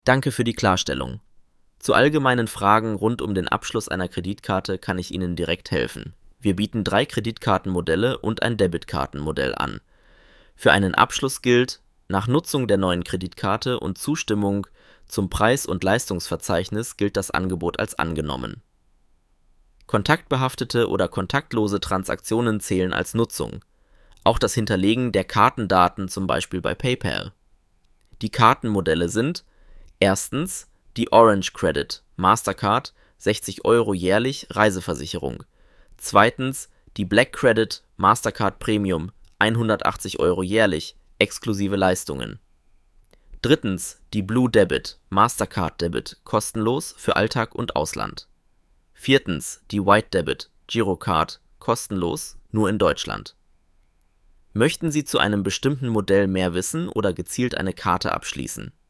Danke für die Klarstellung. Zu allgemeinen Fragen rund um den Abschluss einer Kreditkarte kann ich Ihnen direkt helfen. Wir bieten 3 Kreditkartenmodelle und ein Debitkartenmodell an. Für einen Abschluss gilt: Nach Nutzung der neuen Kreditkarte und Zustimmung zum Preis- und Leistungsverzeichnis gilt das Angebot als angenommen. Kontaktbehaftete oder kontaktlose Transaktionen zählen als Nutzung. Auch das Hinterlegen der Kartendaten, zum Beispiel bei PayPal. Die Kartenmodelle sind: Erstens die Orange Credit Mastercard, 60 € jährlich, Reiseversicherung. Zweitens die Black Credit Mastercard Premium, 180 € jährlich, exklusive Leistungen. Drittens die Blue Debit Mastercard Debit, kostenlos für Alltag und Ausland. Viertens die White Debit Girocard, kostenlos, nur in Deutschland. Möchten Sie zu einem bestimmten Modell mehr wissen oder gezielt eine Karte abschließen?